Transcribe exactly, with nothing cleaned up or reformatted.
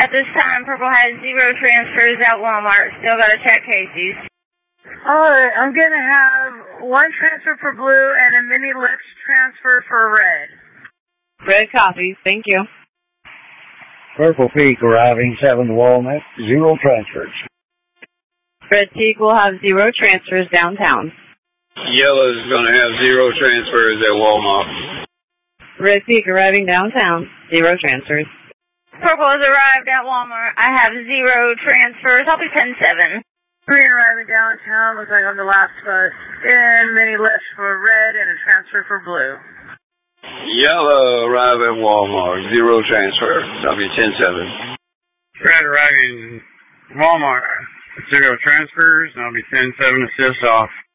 At this time, Purple has zero transfers at Walmart. Still got to check Casey's. Alright, I'm going to have one transfer for blue and a mini lift transfer for red. Red copies. Thank you. Purple Peak arriving seven Walnut, zero transfers. Red Peak will have zero transfers downtown. Yellow's going to have zero transfers at Walmart. Red Peak arriving downtown, zero transfers. Purple has arrived at Walmart. I have zero transfers. I'll be ten seven. Green arriving downtown. Looks like I'm the last bus. And mini lift for red and a transfer for blue. Yellow arrive at Walmart. Zero transfer. I'll be ten seven. Red arriving Walmart. Zero transfers. I'll be ten seven assist off.